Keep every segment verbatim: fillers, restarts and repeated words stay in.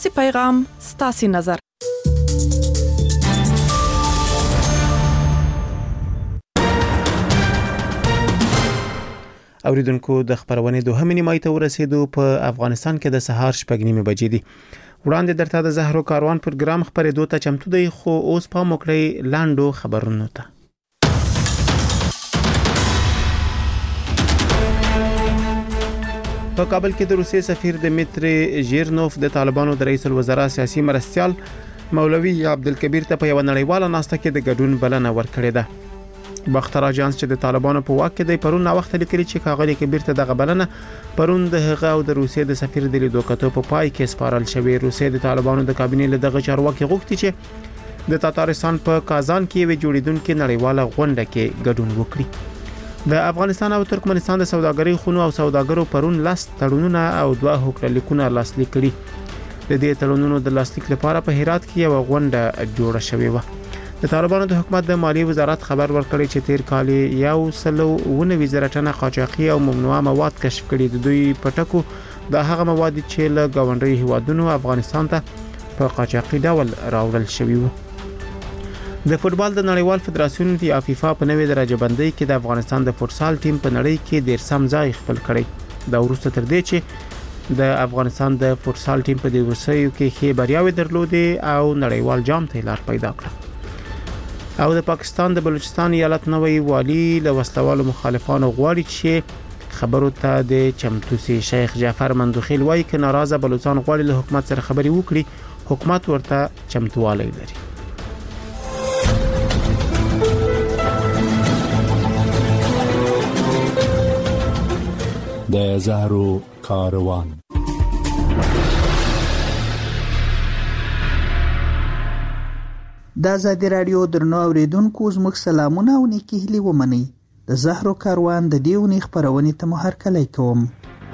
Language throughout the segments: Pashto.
سی پیغام ستاسي نظر. اوریدونکو د خبرونې دوهمې نیمایي ته ورسېدو. په افغانستان کې د سهار شپږ نیمې بجې دي. وړاندې درته د زهرو کاروان پروګرام خبرېدو ته چمتو دی، خو اوس پام وکړئ لاندو خبرونو ته. په کابل کې د روسیې سفیر دمیتری ژیرنوف د طالبانو د رئیس الوزرا سیاسي مرستیال مولوي عبدالکبیر ته په یو نړیواله ناسته کې د ګډون بلنه ورکړې ده. باختر اجانس چې د طالبانو په واک کې دی پرون نا وخت لیکلي چې کاغلی کبیر ته دغه بلنه پرون د هغه او د روسیې د سفیر د لیدو کتو په پای کې سپارل شوې. روسیې د طالبانو د کابینې له دغه چارواکي غوښتي چې د تاتارستان په کازان کې وی جوړیدونکو نړیواله غونډه کې ګډون وکړي. د افغانستان او ترکمنستان د سوداګرۍ خونو او سوداګرو پرون لاس تړونونه او دوه هوکړلیکونه لاسلیک کړي. د دې تړونونو د لاسلیک لپاره په هرات کې یو غونډه جوړه شوې و. د طالبانو د حکومت د مالی وزارت خبر ورکړی چې تیر کال یو سلو ونوي زره ټنه قاچاقي او ممنوعه مواد کشف کړي. د دوی پټکو د هغه مواد چې له ګاونډي هیوادونو افغانستان ته په قاچاقي ډول راوړل شوی وو. د فوتبال د نړیوال فدراسیون یا فیفا په نوې درجه بندۍ کې د افغانستان د فوتسال ټیم په نړۍ کې ډیر سم ځای خپل کړی. دا وروسته تر دې چې د افغانستان د فوتسال ټیم په دې ورسېو کې ښه بریاوې درلودې او نړیوال جام ته لار پیدا کړه. او د پاکستان د بلوچستان ایالت نوې والی له وسلوالو مخالفانو غواړي چې خبرو ته د چمتوسي شیخ جعفر مندوخیل وایي چې ناراضه بلوچستان غواړي له حکومت سره خبري وکړي. حکومت ورته چمتووالی لري. د زهرو کاروان. د آزادي رادیو درنو اوریدونکو زموږ سلامونه او نیکی هیلې ومنئ. د زهرو کاروان د دې اونۍ خپرونې ته مو هرکلی کوم.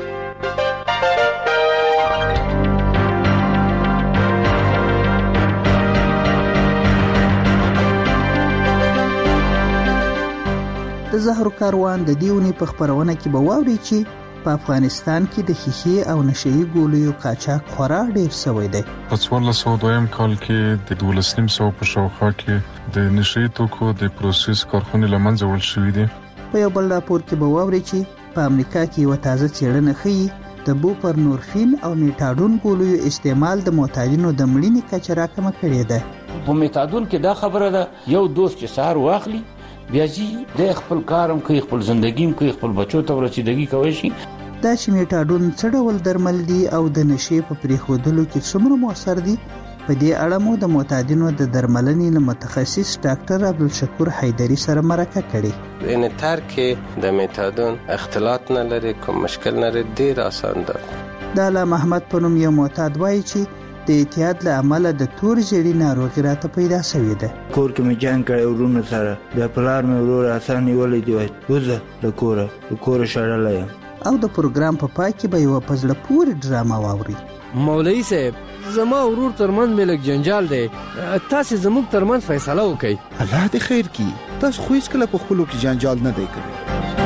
د زهرو کاروان د دې اونۍ په خپرونه کې به واورئ چې په افغانستان کې د ښیښې او نشهیي ګولیو قاچاق خورا ډیر شوی دی. په څوارلس سوه دویم کال کې د دولس نیم سوه په شاوخوا کې د نشهیي توکو د پروسس کارخونې له منځه وړل شوي دي. په یو بل راپور کې به واورئ چې په امریکا کې یوه تازه څېړنه ښیي د بوپرنورفین او میټاډون ګولیو استعمال د معتادینو د مړینې کچه راکمه کړې ده. په میټاډون کې دا خبره ده یو دوست چې سهار واخلي بیا ځي د خپل کارم کوي، خپل ژوندګي کوي، خپل بچو ته ورسیدګي کوي شي. دا چې میټاډون څه ډول درمل دي او د نشې په پرېښودلو کې څومره مؤثر دي، په دې اړه مو د معتادینو د درملنې له متخصص ډاکټر عبدالشکور حیدري سره مرکه کړې. ان تر کې د میټاډون اختلاط نه لري، کوم مشکل نه لري، ډیر آسان ده. د علامه احمد په نوم یو معتاد وایي چې د اعتیاد له امله د تور ژیړي ناروغي راته پیدا شوې ده. کور کې مې جنګ کړی ورونو سره، بیا پلار مې ورور اسان نیولی دی، وایي وځه له کوره، له کوره شړلی یم. او د پروګرام په پای کې به یوه په زړه پورې ډرامه واورئ. مولوي صاحب، زما ورور ترمنځ مې لږ جنجال دی، تاسې زموږ ترمنځ فیصله وکړئ. الله دې خیر کړي. تاسو خو هېڅکله په خپلو کې جنجال نه دی کړی.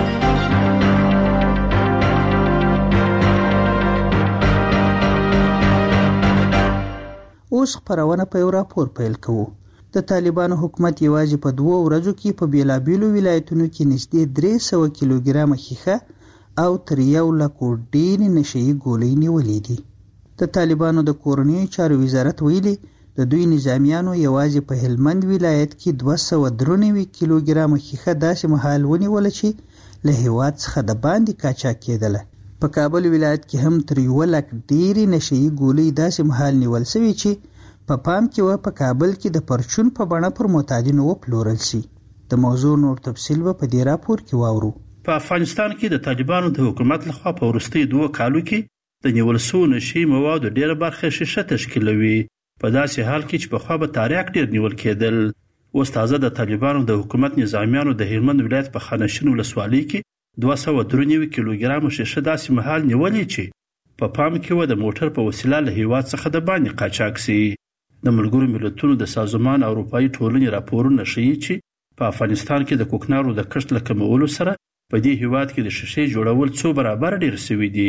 اوس خپرونه په یو راپور پیل کوو. د طالبانو حکومت یوازې په دوه ورځو کې په بیلابیلو ولایتونو کې نږدې درې سوه کیلوګرامه ښیښه او تر یو لکو ډېرې نشهیي ګولۍ نیولې دي. د طالبانو د کورنیو چارو وزارت ویلي د دوی نظامیانو یوازې په هلمند ولایت کې دوه سوه درې نوي کیلوګرامه ښیښه داسې مهال ونیوله چې له هېواد څخه د باندې قاچاق کېدله. په کابل ولایت کې هم تر یوه لک ډېرې نشهیي ګولۍ داسې مهال نیول شوي چې په پام کې و په کابل کې د پرچون په بڼه پر معتادینو وپلورل شي. د موضوع نور تفصیل به په دې راپور کې واورو. په افغانستان کې د طالبانو د حکومت لخوا په وروستي دوه کالو کې د نیول شوو نشهیي موادو ډېره برخه ښیښه تشکیلوي، په داسې حال کې چې پخوا به تاریاک ډېر نیول کېدل. اوس تازه د طالبانو د حکومت نظامیانو د هلمند ولایت په خانشین ولسوالۍ کې دوه سوه درې نوي کیلوګرامه ښیښه داسې مهال نیولې چې په پام کې و د موټر په وسیله له هېواد څخه د باندې قاچاق شي. د ملګرو ملتونو د سازمان اروپایي ټولنې راپورونه ښیي چې په افغانستان کې د کوکنارو د کښت له کمولو سره په دې هېواد کې د ښیښې جوړول څو برابر ډېر شوي دي.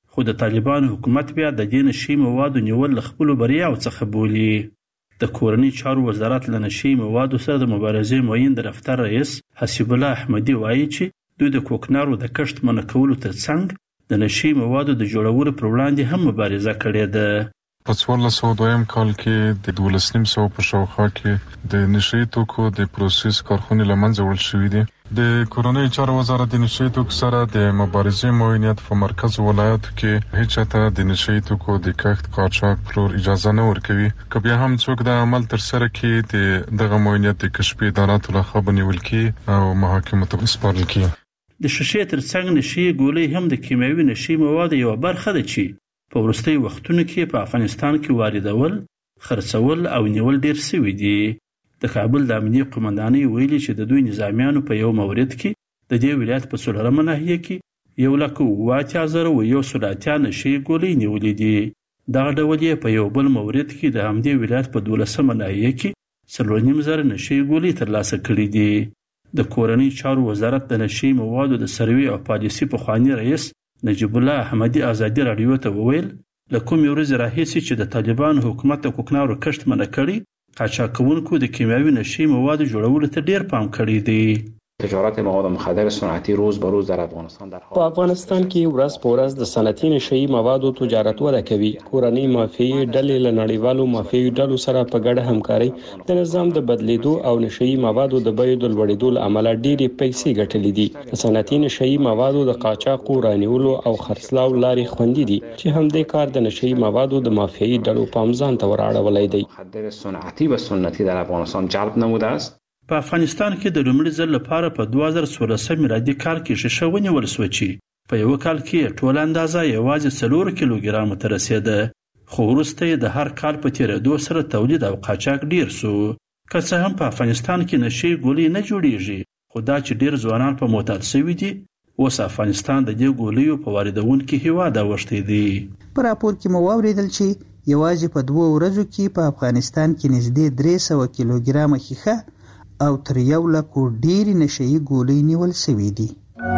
خو د طالبانو حکومت بیا د دې نشي موادو نیول له خپلو بریاو څخه بولي. د کورنۍ چارو وزارت له نشي موادو سره د مبارزې معین د دفتر رئیس حسیب الله احمدي وایي چې دوی د کوکنارو د کښت منع کولو ترڅنګ د نشي موادو د جوړولو پر وړاندې هم مبارزه کړې ده. په څوارلس سوه دویم کال کې د دولس نیم سوه په شاوخوا کې د نشي توکو د پروسس کارخونې له منځه وړل شوي دي. د کورنۍ چارو وزارت د نشي توکو سره د مبارزې معاونیت په مرکز ولایتو کې هیڅ چاته د نشي توکو د کښت قاچاق پلور اجازه نه ورکوي. که بیا هم څوک د عمل تر سره کې د دغه معاونیت د کشفي اداراتو لخوا بنیول کیږي او محاکمو ته وسپارل کیږي. د شیشې ترڅنګ نشي ګولۍ هم د کیمیاوي نشي موادو یوه برخه ده چې په وروستي وختونو کې په افغانستان کې واردول، خرڅول او نیول ډیر سوي دي. د کابل د امنیه قومندانۍ ویلي چې د دوی نظامیانو په یو مورد کې د دې ولایت په څلورمه ناحیه کې یو لک اووه اتیا زره و یو سل اتیا نشي ګولۍ نیولې دي. دغه ډول یې په یو بل مورد کې د همدې ولایت په دولسمه ناحیه کې څلور نیم زره نشي ګولۍ ترلاسه کړي دي. د کورنۍ چارو وزارت د نشي موادو د سروې او پالیسي پخواني رئیس نجیب الله احمدي ازادي راډیو ته وویل له کومې ورځې راهیسې چې د طالبانو حکومت د کوکنارو کښت منع کړي، قاچاقونکو د کیمیاوي نشي موادو جوړولو ته ډیر پام کړی دی. تجارت مواد مخدر صنعتی روز به روز در افغانستان در په افغانستان کې ورځ په ورځ د صنعتي نشي موادو تجارت وده کوي. کورنۍ مافیایي ډلې له نړیوالو مافیایي ډلو سره په ګډه همکاري د نظام د بدلیدو او نشي موادو د بیو د لوړېدو له امله ډېرې پیسې ګټلې دي. د صنعتي نشي موادو د قاچاقو رانیولو او خرڅلاو لارې خوندي دي چې همدې کار د نشي موادو د مافیایي ډلو پام ځان ته وراړولی دی. مخدر صنعتی و سنتی در افغانستان جلب نموده است. په افغانستان کې د لومړي ځل لپاره په دوه زره څوارلسم میلادي کال کې شیشه ونیول شوه چې په یوه کال کې ټوله اندازه یوازې څلور کیلوګرامو ته رسېده. خو وروسته یې د هر کال په تېرېدو سره تولید او قاچاق ډیر سو. که څه هم په افغانستان کې نشي ګولۍ نه جوړیږي، خو دا چې ډیر ځوانان په معتاد شوي دي، اوس افغانستان د دې ګولیو په واردونکي هیواد اوښتی دی. په راپور کې مو واورېدل چې یوازې په دوه ورځو کې په افغانستان کې نږدې درې سوه کیلوګرامه ښیښه او تر یو لکو ډېرې نشهیي ګولۍ نیول سوي دي.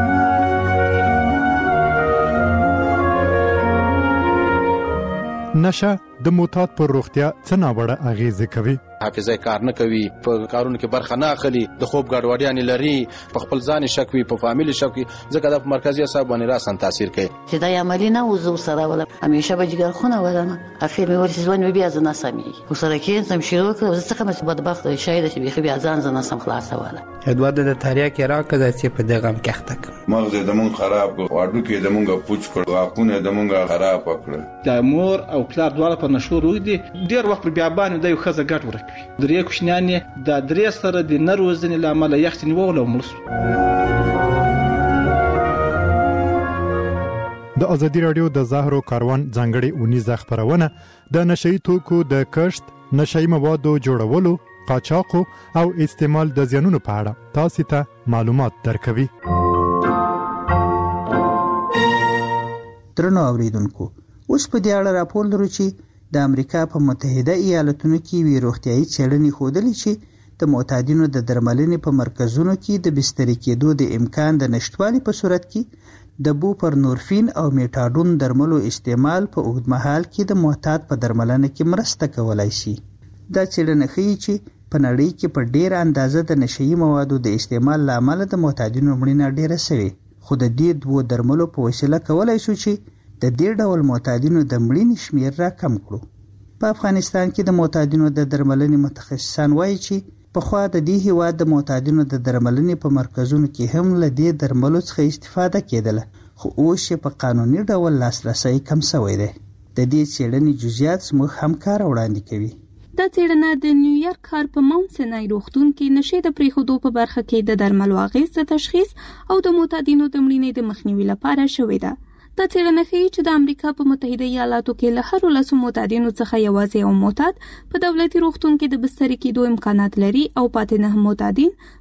نشه د معتاد پر روغتیا څه ناوړه اغیزې کوي؟ حافظه کار نه کوي، په کارونو کې برخه نه اخلي، د خوب ګډوډیانې لري، په خپل ځان شک وي، په فامیل شک وي، ځکه د مرکزي اعصاب باندې راسن تاثیر کوي. چې دا عملی نه وزو سره ولا همیشه به جګر خونه ولنه اخر مې ورته ځوان مې بیا ځنه سمي خو سره کې سم شروع کړ زه څنګه مې بدبخت شاید چې بيخي بیا ځان ځنه سم خلاص ولا ادوار د تاریخ کې راکړه چې په دغه مکحتک مغز د مون خراب واډو کې د مونږه پوچ کړ واقونه د مونږه خراب کړ. د مور او پلار دواړه په نشو روي دي ډیر وخت بیا باندې د یو خزه ګټ ورکوي. درې کوشنیان د درې سره د نروزنې لامل یخت نیول او ملس. د ازادي رادیو د زهرو کاروان ځانګړي اونیزه خبرونه د نشئی توکو د کښت، نشئی موادو جوړولو، قاچاقو او استعمال د زیانونو په اړه تاسو ته معلومات درکوي. درنو اوریدونکو، اوس په دې اړه راپور لرو چې د امریکا په متحده ایالاتونو کې وی روغتیايي څېړنې ښودلې چې د معتادینو د درملنې په مرکزونو کې د بستري کېدو د امکان د نشټوالي په صورت کې د بوپرنورفین او میټاډون درملو استعمال په اوږدمهال کې د معتاد په درملنه کې مرسته کولای شي. دا څېړنه ښیي چې په نړۍ کې په ډېره اندازه د نشهیي موادو د استعمال له امله د معتادینو مړینه ډېره سوې، خو د دې دوو درملو په وسیله کولای شو چې د دې ډول معتادینو د مړینې شمېر را کم کړو. په افغانستان کې د معتادینو د درملنې متخصصان وایي چې پخوا د دې هیواد د معتادینو د درملنې په مرکزونو کې هم له دې درملو څخه استفاده کېدله، خو اوس یې په قانوني ډول لاسرسی کم شوی دی. د دې څېړنې جزئیات زموږ همکار وړاندې کوي. دا څېړنه د نیویارک ښار په ماونټ سینای روغتون کې نشې د پرېښودو په برخه کې د درملو اغېز د تشخیص او د معتادینو د مړینې د مخنیوي لپاره شوې ده. دا څېړنه ښیي چې د امریکا په متحده ایالاتو کې له هرو لسو معتادینو څخه یوازې یو معتاد په دولتي روغتون کې د بستري کېدو امکانات لري او پاتې نه معتادین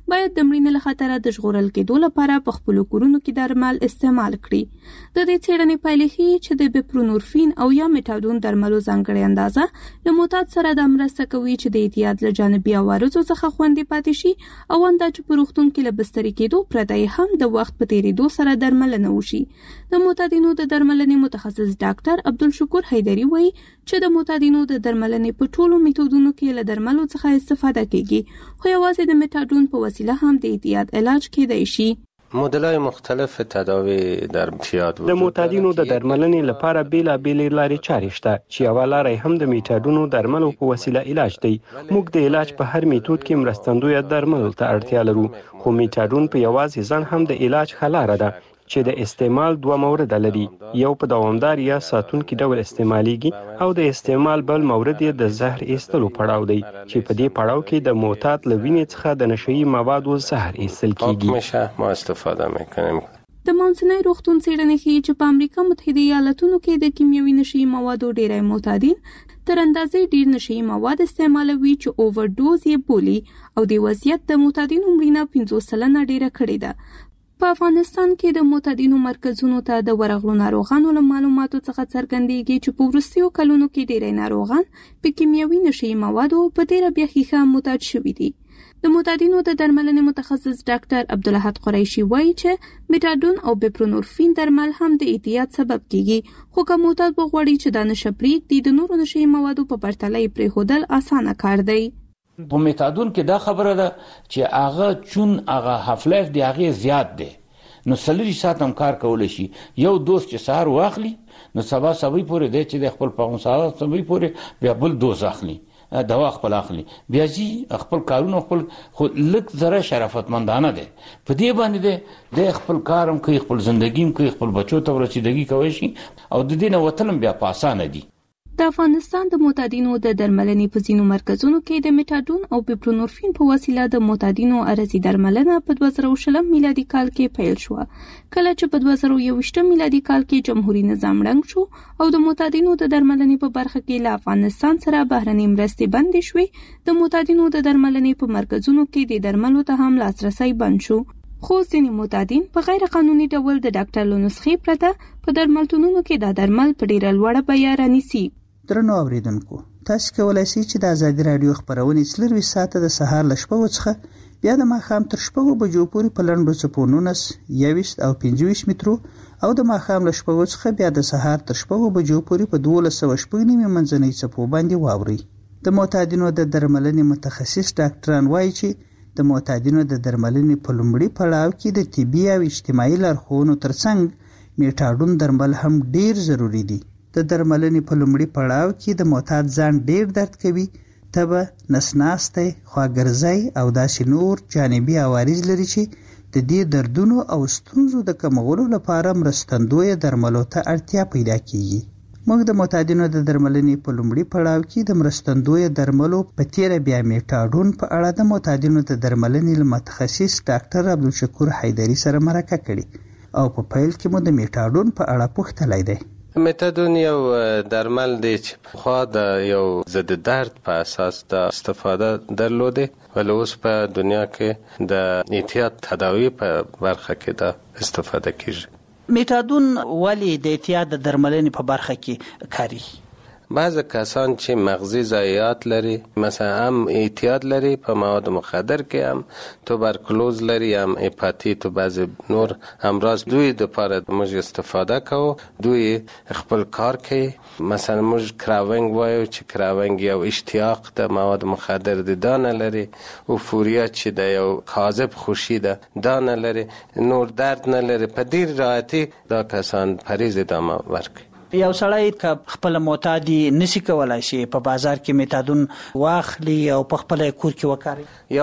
باید د مړینې له خطره د ژغورل کېدو لپاره په خپلو کورونو کې درمل استعمال کړي. د دې څېړنې پایلې ښیي چې د بپرونورفین او یا میټاډون درملو ځانګړې اندازه له معتاد سره د مرسته کوي چې د اعتیاد له جانبي عوارضو څخه خوندي پاتې شي او اندا چې په روغتون کې له بسترې کېدو پرته هم د وخت په تېرېدو سره درملنه وشي. د معتادینو د درملنې متخصص ډاکټر عبدالشکور حیدري وایي چې د معتادینو د درملنې په ټولو میتودونو کې له درملو څخه استفاده کیږي، خو یوازې د میټاډون په وسیله هم د اعتیاد علاج کېدای شي. مدل‌های مختلف تداوی در اعتیاد د معتادینو د درملنې لپاره بیلابېلې لارې چارې شته چې یوه لاره هم د میټاډونو درملو په وسیله علاج دی. موږ د علاج په هر میتود کې مرستندویه درملو ته اړتیا لرو، خو میټاډون په یوازې ځان هم د علاج ښه لاره ده چې د استعمال دوه مورد لري، یو په دوامدار یا ساتونکي ډول استعمالیږي او د استعمال بل مورد یې د زهر ایستلو پړاو دی چې په دې پړاو کې د معتاد له وینې څخه د نشهیي موادو زهر ایستل کیږي. ما استفاده میکنیم. د ماونټنی روغتون څېړنې ښیي چې په امریکا متحده ایالتونو کې د کیمیاوي نشهیي موادو ډېری معتادین تر اندازې ډېر نشهیي مواد استعمالوي چې اوورډوز یې بولي او د وضعیت د معتادینو مړینه پنځوس سلنه ډېره کړې ده. په افغانستان کې د معتادینو مرکزونو ته د ورغلو ناروغانو له معلوماتو څخه څرګندېږي چې په وروستیو کلونو کې ډېری ناروغان په کیمیاوي نشهیي موادو په تېره بیا ښیښه معتاد شوي دي. د معتادینو د درملنې متخصص ډاکټر عبدالاحد قریشي وایي چې میټاډون او بپرونورفین درمل هم د اعتیاد سبب کیږي، خو که معتاد وغواړي چې دا نشه پرېږدي د نورو نشهیي موادو په پرتله یې پرېښودل اسانه کار دی. په میټاډون کې دا خبره ده چې هغه چون هغه هاف لایف دی هغه زیات دی، نو څلور ساعت هم کار کولی شي. یو دوز چې سهار واخلي نو سبا سبا پورې دی چې د خپل په سهار سبا پورې بیا بل دوز اخلي، دوا خپل اخلي، بیا ځي خپل کارونه خپل، خو لږ ذره شرافتمندانه دی په دې باندې دی د خپل کار هم کوي، خپل زندګي هم کوي، خپل بچو ته رسیدګي کوي شي او د دې نه وتل هم بیا په اسانه دي. د افغانستان د معتادینو د درملنې په ځینو مرکزونو کې د میټاډون او بپرونورفین په وسیله د معتادینو عرضي درملنه په دوه زره شلم میلادي کال کې پیل شوه، کله چې په دوه زره یوویشتم میلادي کال کې جمهوریت نظام ړنګ شو او د معتادینو د درملنې په برخه کې له افغانستان سره بهرنۍ مرستې بندې شوې. د معتادینو د درملنې په مرکزونو کې د درملو ته هم لاسرسی بند شو، خو ځینې معتادین په غیر قانوني ډول د ډاکټر له نسخې پرته په درملتونونو کې دا درمل په ډیره لوړه بیه رانیسي. درنو اوریدونکو، تاسو کولای شئ چې د ازادي رادیو خبرونه څلور ساعته د سهار له شپږو څخه بیا د ماښام تر شپږو بجو پورې په لنډو څپو نولس، یوویشت او پنځه ویشت مترو او د ماښام له شپږو څخه بیا د سهار تر شپږو بجو پورې په دولس سوه شپږ نیمې منځنۍ څپو باندې واورئ. د معتادینو د درملنې متخصص ډاکټران وایي چې د معتادینو د درملنې په لومړي پړاو کې د طبي او اجتماعي لارښوونو ترڅنګ میټاډون درمل هم ډیر ضروری دي. د درملنې په لومړي پړاو کې د معتاد ځان ډیر درد کوي، تبه، نسناستی، خواګرځی او داسې نور جانبي عوارض لري چې د دې دردونو او ستونزو د کمولو لپاره مرستندویه درملو ته اړتیا پیدا کیږي. موږ د معتادینو د درملنې په لومړي پړاو کې د مرستندویه درملو په تیره بیا میټاډون په اړه د معتادینو د درملنې له متخصص ډاکټر عبدالشکور حیدري سره مرکه کړې او په پیل کې مو د میټاډون په اړه پوښتلی دی. میټاډون یو درمل دی چې خو د یو ضد درد په اساس د استفاده درلوده، ولی اوس په دنیا کې د اعتیاد تداوی په برخه کې د استفاده کیږي. میټاډون ولی د اعتیاد د درملنې په برخه کې کاری؟ بعض کسان چې مغزی ضایعات لري، مثلا هم اعتیاد لري په مواد مخدر کې، هم توبرکلوز لري، هم هپاتیت و بعض نور امراض، دوی د پاره موږ استفاده کوو، دوی خپل کار کوي. مثلا موږ کراونګ وایو چې کراونګ یو اشتیاق د مواد مخدر د دانه لري، اوفوریا چې د یو کاذب خوشی ده دانه لري، نور درد نه لري. په ډیر راحتي دا کسان پریز دامه ورکوي. یو سړی که خپل معتادی نسی کولای شي په بازار کې میټاډون واخلي او په خپل کور کې وکاري.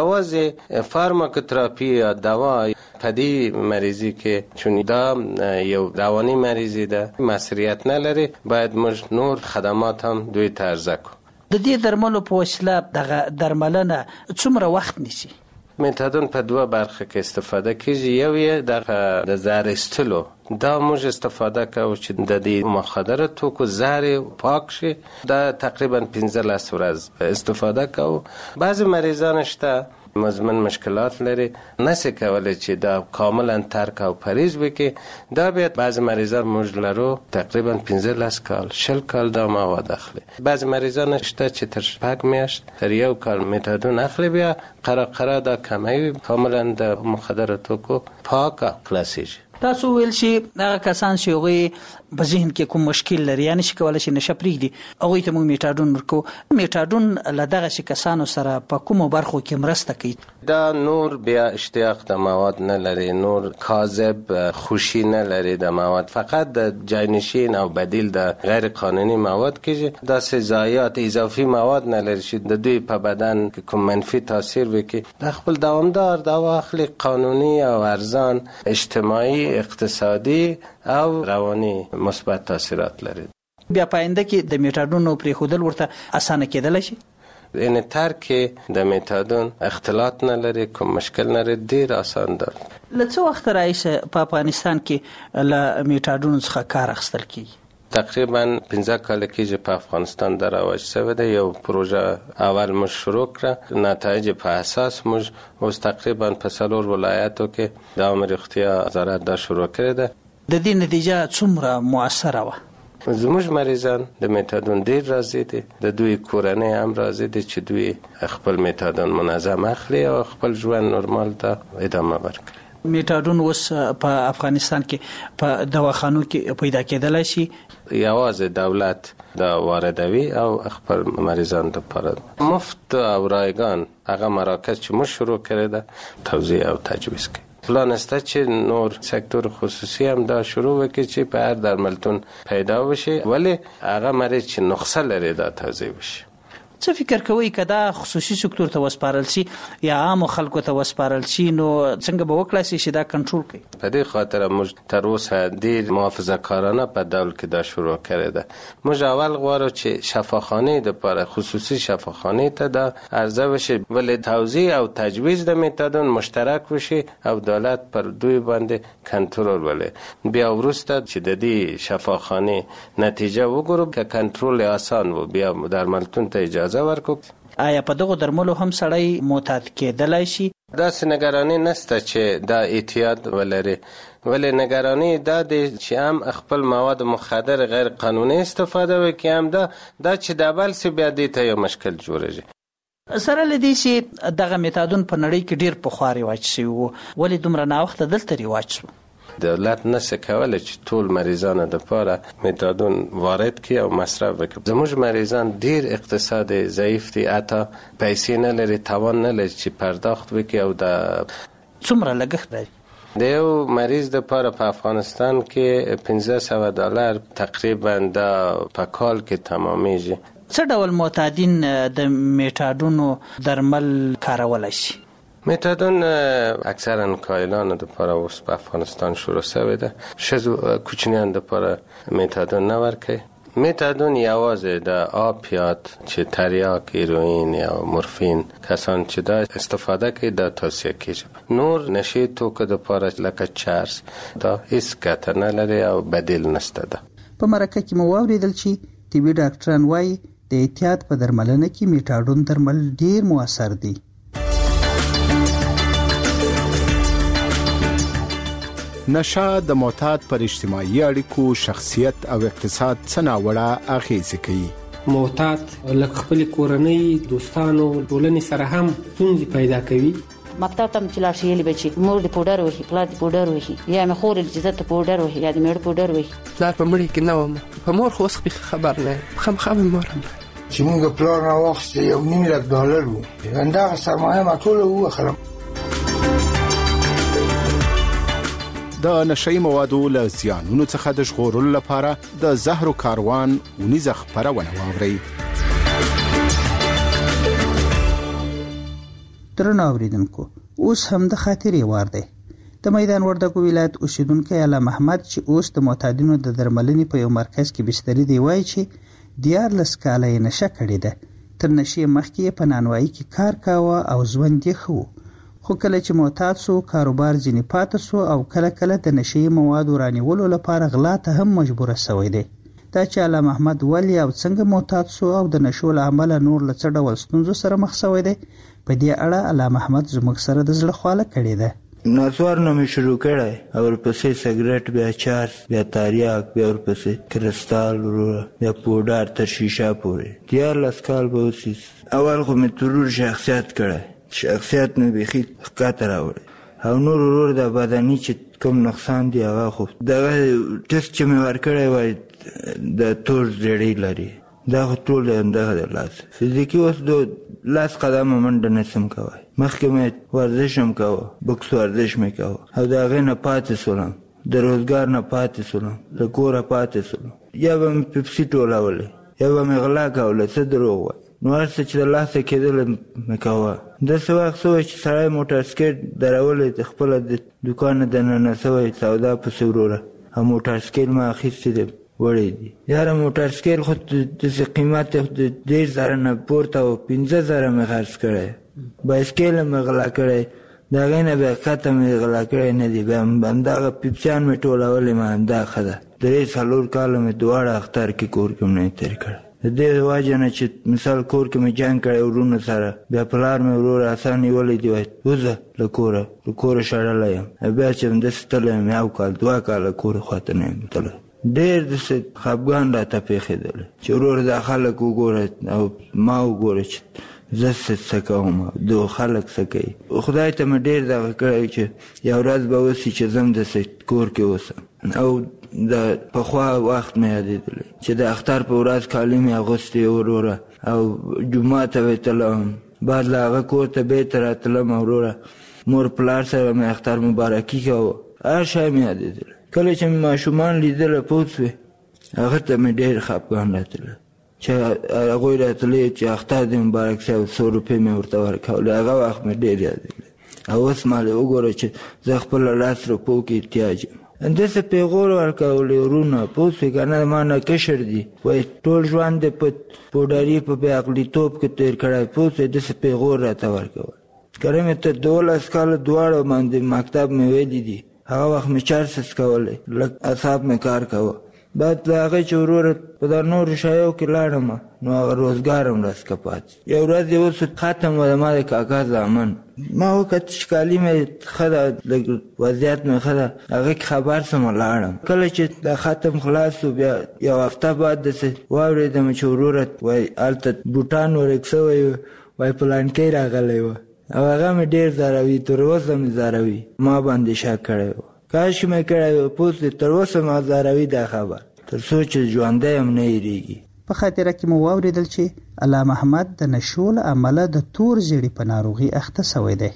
یوازې فارماکوتراپي یا دوا په دې مریضي کې چون دا یو رواني مریضي ده، مسؤلیت نه لري، باید موږ نور خدمات هم دوی ته عرضه کړو. د دې درملو په وسیله دغه درملنه څومره وخت نیسي؟ میټاډون په دوه برخه کې استفاده کیږي. یو یې در د زهر ایستلو، دا موږ استفاده کوو چې د دې مخدره توکو زهر پاک شي، دا تقریبا پنځلس ورځ استفاده کوو. بعضی مریضان شته مزمن مشکلات لري، نسي کولای چې دا کاملا ترک او پریز وکړي. دا بیا بعض مریضان موږ لرو تقریبا پنځلس کال شل کال دا مواد اخلي. بعض مریضان شته چې تر شپږ میاشت تر یو کال میتادون اخلي، بیا قرا قرا دا کموي، کاملا د مخدر توکو پاک خلاصيږي. تاسو ویل شي هغه کسان چې هغه په ذهن کې کوم مشکل لري یعنی چې کولای شي نشه پرېږدي هغه ته موږ میټادون ورکو. میټادون له دغه شي کسانو سره په کومو برخو کې مرسته کوي؟ دا نور بیا اشتیاق د مواد نه لري، نور کاذب خوشی نه لري د مواد، فقط د جاینشین او بدیل د غیر قانوني مواد کې دا سه ضایعات اضافي مواد نه لري چې د دوی په بدن کې کوم منفي تاثیر وکړي. د خپل دوامدار دوا اخلي، قانوني او ارزان، اجتماعي، اقتصادي او رواني مثبت تاثیرات لري. بیا پاینده کې د میټادون پرې خودل ورته اسانه کېدل شي. ان ترک د میتادون اختلاط نه لري، کوم مشکل نه لري، ډیر آسان ده. لڅو وخت راځي په افغانستان کې له میټادون څخه کار اخیستل کیږي؟ تقریبا پنځه کال کېږي په افغانستان د رواج شوی دی. یو پروژه اول مش شروع کړه، نتایج په اساس موږ اوس تقریبا په څلور ولایتو کې د عامه روغتیا وزارت دا شروع کړې ده. د دې نتیجه څومره مؤثره وه؟ زموږ مریضان د میتادون ډیر راضي دي، د دوی کورنۍ هم راضي دي چې دوی خپل میتادون منظم اخلي او خپل ژوند نورمال ته ادامه ورکړي. میټادون اوس په افغانستان کې په دواخانو کې پیدا کېدلای شي؟ یوازې دولت دا واردوي او خپل مریضان لپاره مفت او رایگان هغه مراکز چې موږ شروع کړی ده توزیع او تجویز کوي. پلان است چې نور سکتور خصوصی هم دا شروع وکړي چې په هر درملتون پیدا وشي، ولی هغه مریض چې نسخه لري دا توزیع وشي. څه فکر کوي کدا خصوصي سکتور ته وسپارل شي یا عام خلکو ته وسپارل شي نو څنګه به وکړای شي دا کنټرول کوي؟ په دې خاطر موږ تر اوسه ډیر محافظه کارانه په ډول کې دا شروع کړی ده. موږ اول غواړو چې شفاخانه د لپاره خصوصي شفاخانه ته دا عرضه وشي، ولې توزیع او تجویز د میتادون مشترک وشي او دولت پر دوی باندې کنټرول ولري. بیا وروسته چې د دې شفاخانه نتیجه وګورو که کنټرول آسان و بیا درملتون ته اجازه ورکو. آیا په دغه درملو هم سړی معتاد کېدلای شي؟ دا نگرانی نسته چې دا اعتیاد ولري، ولی نگرانی دا دی چې هم خپل مواد مخدر غیر قانوني استفاده وکړي، هم دا دا چې د بل څه بیا دې ته یو مشکل جوړیږي. سره لدی چې دغه میتادون په نړۍ کې ډیر پخوا رواج شوی وو، ولی دومره ناوخته دلته رواج شو؟ دولت نسه کوله چې ټول مریضانو لپاره میتادون وارد کړي او مصرف وکړي. زموږ مریضان ډیر اقتصاد ضعیف دي، حتی پیسې نه لري، توان نه لري چې پرداخت وکړي. او د څومره لګښت دی د یو مریض لپاره په افغانستان کې پنځه سوه ډالر تقریبا دا په کال کې تمامیږي. څه ډول معتادین د میټادونو درمل کارولای شي؟ میتادون اکثرا کایلان د لپاره اوس په افغانستان شروع شوی ده. شزو کوچنیان د لپاره میتادون نه ورکوي. میتادون یوازې د آپیات چې تریاک، هیروئین یا مورفین کسان چې دا استفاده کوي دا توصیه کیږي. نور نشي توکو د لپاره لکه چرس دا هیڅ ګټه نه لري او بدیل نشته ده. په مرکه کې مو واوریدل چې طبي ډاکټران وايي د احتیاط په درملنه کې میټادون درمل ډیر موثر دي. نشه د معتاد پر اجتماعي اړیکو، شخصیت او اقتصاد څه ناوړه اغیزې کوي. معتاد لکه خپل کورنۍ، دوستانو، ټولنې سره هم ستونزې پیدا کوي. مکتب ته چې لاړ شي یلی بچي مور دې پوډر وهي، پلار دې پوډر وهي، یا مې خور دې عزت پوډر وهي، یا دې مېړه پوډر وهي. پلار په مړي کې نه وم، په مور خو اوس خبر نه خامخا مې مور هم چې موږ پلار نه واخیست یو نیم لک ډالر و، همدغه سرمایه ما ټوله ووخلم. د نشئی موادو له زیانونو څخه د ژغورلو لپاره د زهرو کاروان ونیزه خپرونه واورئ. درنو اوریدونکو، اوس هم د خاطرې وار دی. د میدان وردګو ولایت اوسیدونکی اعلی محمد چې اوس د معتادینو د درملنې په یو مرکز کې بستری دی وایي چې دیارلس کاله یې نشه کړې ده. تر نشې مخکې یې په نانوایي کې کار کاوه او ژوند یې ښه و، خو کله چې معتاد سو کاروبار ځینې پاته سو او کله کله د نشهیي موادو رانیولو لپاره غلا ته هم مجبوره سوی دی. دا چې علامه احمد ولې او څنګه معتاد شو او د نشو له امله نور له څه ډول ستونزو سره مخ شوی دی، په دې اړه علامه احمد زموږ سره د زړه خواله کړې ده. نسوار نه مې شروع کړی او ورپسې سګرټ، بیا چارس، بیا تاریاک، بیا ورپسې کرسټال، وروره بیا پوډر تر شیشه پورې. دیارلس کال به اوسي. اول خو مې ترور شخصیت کړی، شخصیت مې بیخي ښکته راوړی او نور ورور د بدني چې کوم نقصان دی هغه خو دغه ټسټ چې مې ورکړی وای د تور زیړی لري، دا خو ټول همدغه د لاس فزیکي اوس د لاس قدمه منډه نسم کوی. مخکې مې ورزش هم کوه، بکس ورزش مې کوه او د هغې نه پاتې سولم، د روزګار نه پاتې سولم، د کوره پاتې سولم. یا به مې پیپسي ټولولې، یا به مې غلا کوله، څه دروغ وای. نو هر څه چې د لاسه کېدله مې کوه. داسې وخت سوی چې سړی موټر سکیټ درولی د خپله د دوکان نه دننه سوی سودا پسې وروره او موټر سکیټ ما اخیستې دی وړی دي. یاره موټر سکیټ خو داسې قیمت یې د دېرش زره نه پورته و، پنځه زره مې خرڅ کړی. بایسکل مې غلا کړی، د هغې نه بیا ښکته مې غلا کړی نه دي. بیا همدغه پیپسیان مې ټولولې، ما همدا ښه ده. درې څلور کاله مې دواړه اختر کې کور کې مې تېر کړی. د دې وجه نه چې مثال کور کې مې جنګ کړی ورونو سره، بیا پلار مې وروره اسان نیولی دی، وایي وځه له کوره، له کوره شړلی یم. بیا چې همداسې تللی یم یو کال دوه کاله کور خواته نه یم تللی. ډېر داسې خفګان راته پېښېدلی چې ورور دا خلک وګوره او ما وګوره چې زه څه کوم، دغه خلک څه کوي. خدای ته مې ډېر دغه کړی چې یو ورځ به وسي چې زه هم داسې کور کې اوسم. او د پخوا وخت مې یادېدلی چې د اختر په ورځ کالي مې اغوستې وروره او جومات ته به تلم، بعد له هغه کور ته بېرته راتلم وروره مور پلار سره مې اختر مبارکي کوه. هر شی مې یادېدلی. کله چې مې ماشومان لیدله پوه شوې، هغه ته مې ډېر خفګان راتلی چې هغوی راتلی چې اختر دې مبارک شه او څو روپۍ مې ورته ورکولې. هغه وخت مې ډېر یادېدلی. او اوس مالې وګوره چې زه خپله لس روپو کې احتیاج یم. همداسې پیغور ورکولې ورونه پوه شوې که نه، ما نه کشر دي، وایي ټول ژوند دې په پوډري په بې عقلیتوب کې تېر کړی، پوه شوې داسې پیغور راته ورکول. کله مې تر دولس کاله دواړه باندې مکتب مې ویلي دي. هغه وخت مې چرسس کولی، لږ اعصاب مې کار کوه. بعد له هغې چې وروره په دا نورو شیو کې لاړم نو هغه روزګار هم راسکه پاتې. یو ورځ یې اوس ختم و د ما د کاکا زامن، ما وکتل چې کالي مې ښه ده، لږ وضعیت مې ښه ده، هغې کې خبر شوم لاړم. کله چې دا ختم خلاص شو بیا یو هفته بعد داسې واورېدم چې وروره وایي هلته بوټان ورک شوی و، وایي پلانکی راغلی و او هغه مې ډېر ځاروي، تر اوسه مې ځاروي. ما باندې شک کړی و، کاش مې کړی و، پوه شوې تر اوسه ما ځاروي دا خبر، تر څو چې ژوندی هم نه هېرېږي. په خاطره کې مو واورېدل چې علامه احمد د نشو له امله د تور زیړي په ناروغي اخته شوی دی.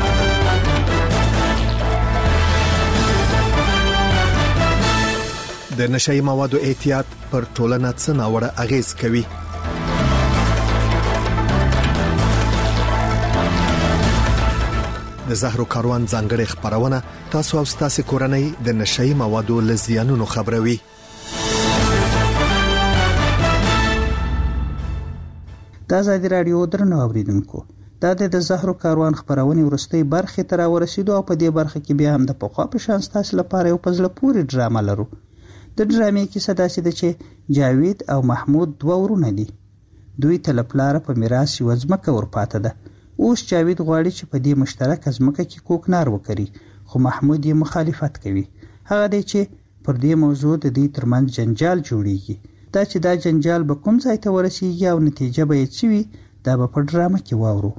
د نشهیي موادو احتیاط پر ټولنه څه ناوړه اغېز کوي؟ د زهرو کاروان ځانګړې خبرونه تاسو او تاسو کورنۍ د نشهیي موادو له زیانونو خبروي. د ازادي راډیو درنو اوریدونکو، دا د زهرو کاروان خبرونه ورستۍ برخه تر ورسېدو او په دې برخه کې بیا هم د پخوا په شان تاسو لپاره یو پزله پوری ډرامه لرو. د ډرامې کیسه داسې ده چې جاوید او محمود دوه ورونه دي. دوی ته له پلاره په میراث یوه ځمکه ورپاته ده. اوس جاوید غواړي چې په دې مشترکه ځمکه کې کوکنار وکړي، خو محمود یې مخالفت کوي. هغه دی چې پر دې موضوع د دوی ترمنځ جنجال جوړیږي. دا چې دا جنجال به کوم ځای ته ورسیږي او نتیجه به یې څه وي، دا به په ډرامه کې واورو.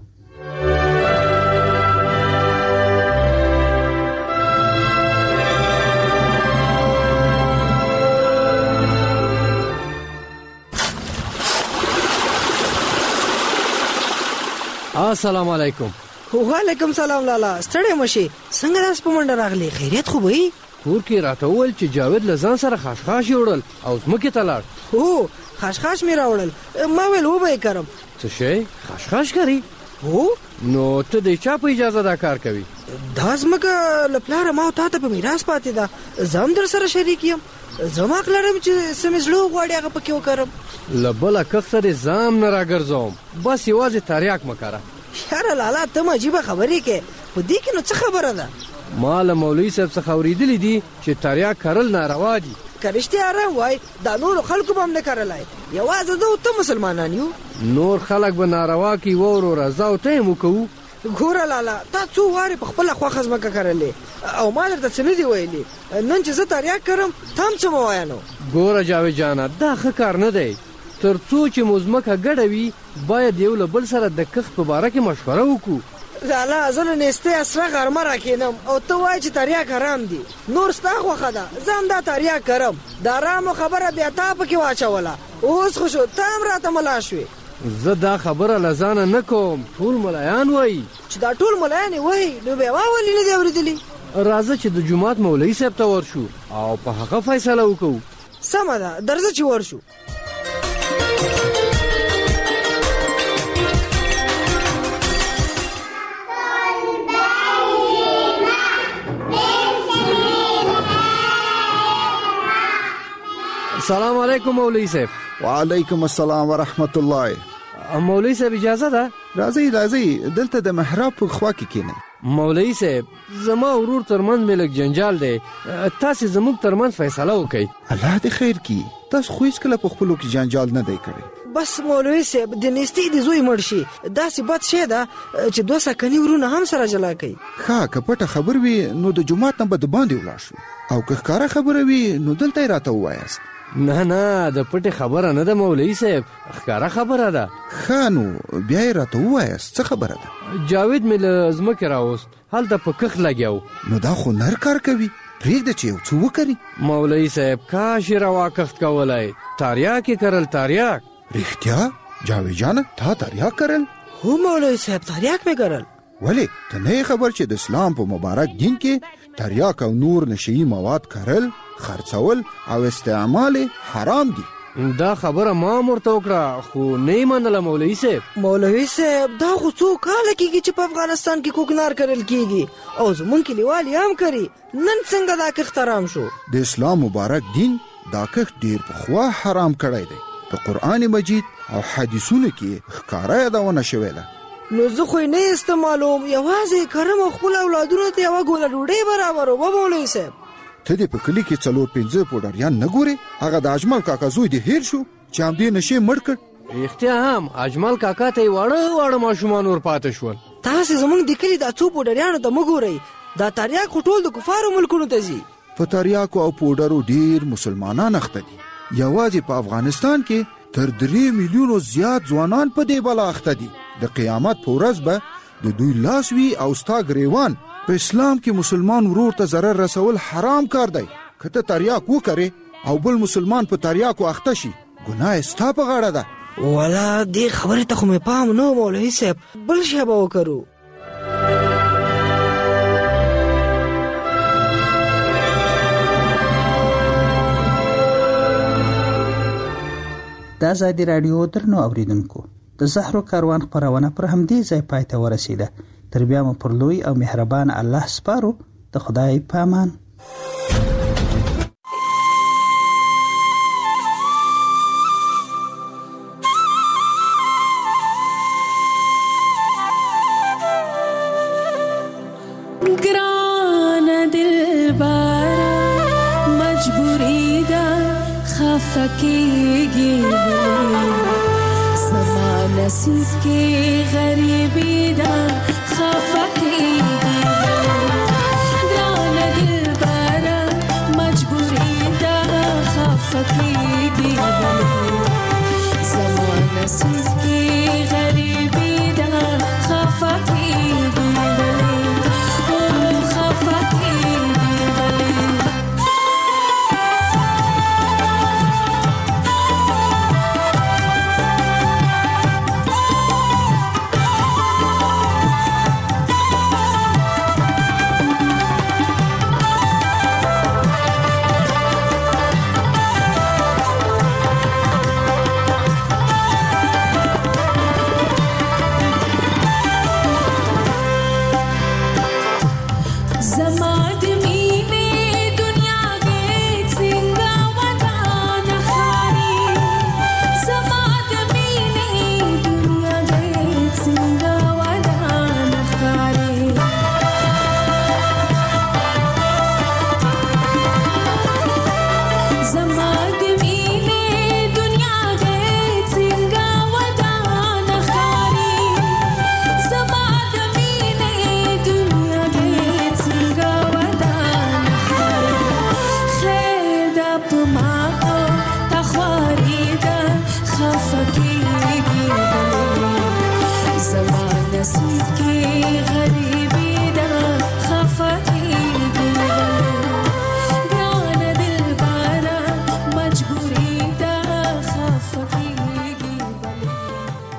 السلام علیکم. وعلیکم سلام لالا. ستړی مشي، څنګه داس په منډه راغلی؟ خیریت خو به کور کې راته وویل چې جاوید له ځان سره خاشخاش وړل او ځمکې ته لاړ. هو خاشخاش مې راوړل، ما ویل وبه یې کرم. څه شی خاشخاش کوي؟ هو. نو ته د چا په اجازه دا کار کوي؟ دا ځمکه له پلاره ما او تا ته په میراث پاتې ده، زه هم در سره شریک یم. زما حق لرم چې څه مې زړه وغواړي هغه پکې وکړم. له بله کس سره ځام نه راګرځوم، بس یوازې تریاک مه کاره. یاره لالا ته عجیبه خبرې کې، په دې کې نو څه خبره ده؟ ما له مولوي صاحب څخه اورېدلي دي چې تریاک کرل ناروا دي. کرشته آرام وای دا نور خلکو به هم نه کرلای یوازې زه او ته مسلمانان یو نور خلک به ناروا کی وورو رضا او ته مو کوو ګوره لالا تا څو وارې په خپله خوښه ځمکه کرلې او ما درته څه نه دي ویلي نن چې زه تریاک کرم ته هم څه مه وایه نو ګوره جاوید جانه دا ښه کار نه دی تر څو چې مو ځمکه ګډه وي باید یو له بل سره د کښت په باره کې مشوره وکړو لالا زه له نیستۍ اسره غرمه راکښېنم او ته وایې چې تریاک حرام دي نور ستا خوښه ده زه هم دا تریاک کرم د حرامو خبره بیا تا پکې واچوله اوس خو شو ته هم راته ملا شوې زه دا خبره له ځانه نه کوم ټول ملایان وایي چې دا ټول ملایان یې وایي نو بیا ما ولې نه دي اورېدلي راځه چې د جومات مولوي صاحب ته ورشو او په هغه فیصله وکړو سمه ده درځه چې ورشو السلام علیکم مولوی صاحب وعلیکم السلام ورحمت الله مولوی صاحب اجازه ده راځئ راځئ دلته د محراب په خوا کې کښېنئ مولوی صاحب زما ورور ترمنځ مې لږ جنجال دی تاسې زموږ ترمنځ فیصله وکړئ الله دې خیر کړي تاسو خو هېڅکله په خپلو کې جنجال نه دی کړی بس مولوی صاحب د نیستۍ د زوی مړ شي داسې بد شی ده چې دوه سکني ورونه هم سره جلا کوي ښه که پټه خبر وي نو د جومات نه به د باندې ولاړ شو او که ښکاره خبره وي نو دلته یې راته ووایاست نه نه د پټې خبره نه ده مولوي صاحب ښکاره خبره ده ښه نو بیا یې راته ووایاست څه خبره ده جاوید مې له ځمکې راوست هلته په کښت لګیا و نو دا خو نر کار کوي پرېږده چې یو څه وکړي مولوي صاحب کاش یې روا کښت کولی تاریاک یې کرل تاریاک رښتیا جاوید جانه تا تاریاک کرل هو مولوي صاحب تاریاک مې کرل ولې ته نه خبر چې د اسلام په مبارک دین کې تریاک او نور نشئی مواد کرل خرڅول او استعمال حرام دي دا خبره ما مرته وکړه خو نه منله مولوي صاحب مولوي صاحب دا خو څو کاله کېږي چې په افغانستان کې کوکنار کرل کېږي او زمونږ کلیوال یې هم کري نن څنګه دا کښت حرام شو د اسلام مبارک دین دا کښت ډېر پخوا حرام کړی دی په قرآن مجید او حدیثونو کې ښکاره یادونه شوې ده نو زه خو نه استعمالوم یوازې کرم او خپل اولادونو ته یوه ګوله ډوډۍ برابروم مولوي صاحب ته دې په کلي کې څلور پنځه پوډریان نه ګورې هغه د اجمل کاکا زوی دې هیر شو چې همدې نشې مړ کړ رښتیا هم اجمل کاکا ته یې واړه واړه ماشومان ورپاته شول تاسې زموږ د کلي دا څو پوډریانو ته مه ګورئ دا تریاک خو ټول د کفارو ملکونو ته ځي په تریاکو او پوډرو ډېر مسلمانان اخته دي یوازې په افغانستان کې تر درې میلیونو زیات ځوانان په دې بلا اخته دي د قیامت په ورځ به د دوی لاس وي او ستا ګریوان په اسلام کې مسلمان ورور ته ضرر رسول حرام کار دی که ته تریاک وکړې او بل مسلمان په تریاکو اخته شي ګناه یې ستا په غاړه ده والا دې خبرې ته خو مې پام نه و مولوي صاحب بل شی به وکړو د ازادي راډیو درنو اوریدونکو د زهرو کاروان خپرونه پر همدې ځای پای ته ورسیده تر بیا مو پر لوی او مهربان الله سپارو د خدای په امان ګران دلبر مجبوری ده خفکیږي نصیب کی غریبی دا خفقی گران دل بارا مجبوری دا خفقی زمان نصیب کی غریبی